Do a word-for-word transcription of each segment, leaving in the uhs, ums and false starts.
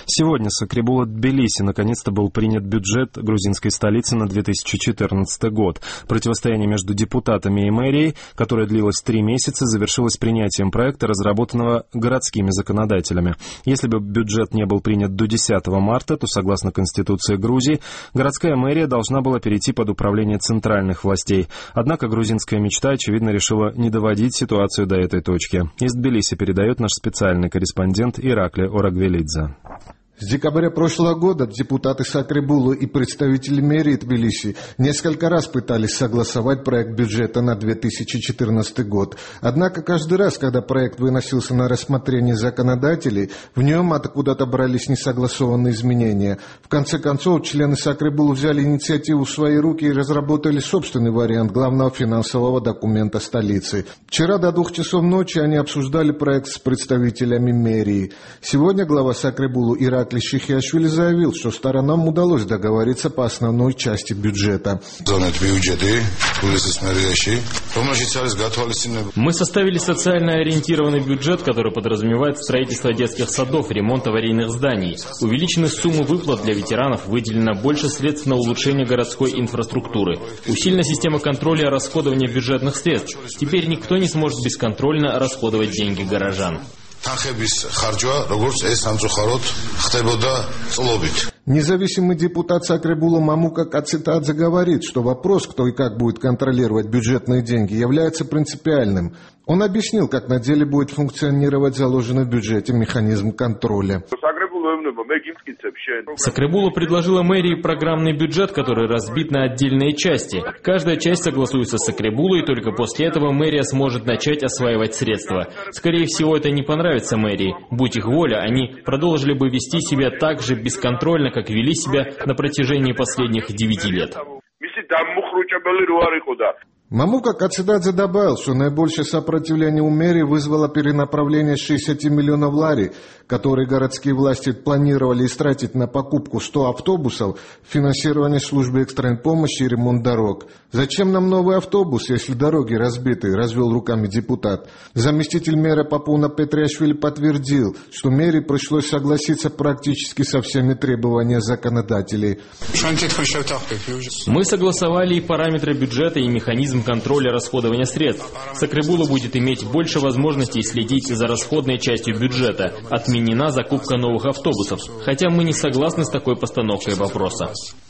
Сегодня Сакребуло-Тбилиси наконец-то был принят бюджет грузинской столицы на две тысячи четырнадцатый год. Противостояние между депутатами и мэрией, которое длилось три месяца, завершилось принятием проекта, разработанного городскими законодателями. Если бы бюджет не был принят до десятого марта, то, согласно Конституции Грузии, городская мэрия должна была перейти под управление центральных властей. Однако грузинская мечта, очевидно, решила не доводить ситуацию до этой точки. Из Тбилиси передает наш специальный корреспондент Иракли Орагвелидзе. С декабря прошлого года депутаты Сакребуло и представители мэрии Тбилиси несколько раз пытались согласовать проект бюджета на две тысячи четырнадцатый год. Однако каждый раз, когда проект выносился на рассмотрение законодателей, в нем откуда-то брались несогласованные изменения. В конце концов, члены Сакребуло взяли инициативу в свои руки и разработали собственный вариант главного финансового документа столицы. Вчера до двух часов ночи они обсуждали проект с представителями мэрии. Сегодня глава Сакребуло Ирак Шихиашвили заявил, что сторонам удалось договориться по основной части бюджета. Мы составили социально ориентированный бюджет, который подразумевает строительство детских садов, ремонт аварийных зданий. Увеличены суммы выплат для ветеранов, выделено больше средств на улучшение городской инфраструктуры. Усилена система контроля расходования бюджетных средств. Теперь никто не сможет бесконтрольно расходовать деньги горожан. Независимый депутат Сакребуло Мамука Кацитадзе говорит, что вопрос, кто и как будет контролировать бюджетные деньги, является принципиальным. Он объяснил, как на деле будет функционировать заложенный в бюджете механизм контроля. Сакребуло предложила мэрии программный бюджет, который разбит на отдельные части. Каждая часть согласуется с Сакребуло, и только после этого мэрия сможет начать осваивать средства. Скорее всего, это не понравится мэрии. Будь их воля, они продолжили бы вести себя так же бесконтрольно, как вели себя на протяжении последних девяти лет. Мамука Кацидадзе добавил, что наибольшее сопротивление у мэрии вызвало перенаправление шестидесяти миллионов лари, которые городские власти планировали истратить на покупку ста автобусов, финансирование службы экстренной помощи и ремонт дорог. «Зачем нам новый автобус, если дороги разбиты?» – развел руками депутат. Заместитель мэра Папуна Петриашвили подтвердил, что мэрии пришлось согласиться практически со всеми требованиями законодателей. Мы согласовали и параметры бюджета, и механизм контроля расходования средств. Сакребуло будет иметь больше возможностей следить за расходной частью бюджета. Отменена закупка новых автобусов, хотя мы не согласны с такой постановкой вопроса.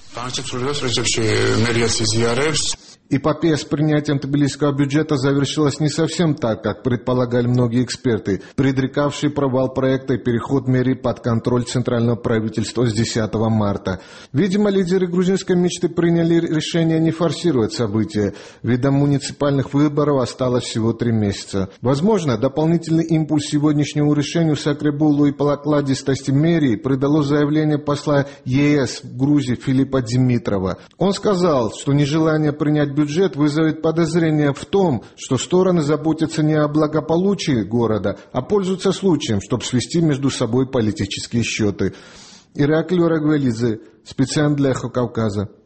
Эпопея с принятием тбилисского бюджета завершилась не совсем так, как предполагали многие эксперты, предрекавшие провал проекта и переход мэрии под контроль центрального правительства с десятого марта. Видимо, лидеры грузинской мечты приняли решение не форсировать события, ведь до муниципальных выборов осталось всего три месяца. Возможно, дополнительный импульс сегодняшнему решению Сакребуло и покладистости мэрии придало заявление посла ЕС в Грузии Филиппа Димитрова. Он сказал, что нежелание принять бюджет вызовет подозрение в том, что стороны заботятся не о благополучии города, а пользуются случаем, чтобы свести между собой политические счеты. Иракли Орагвелидзе, специально для Эхо Кавказа.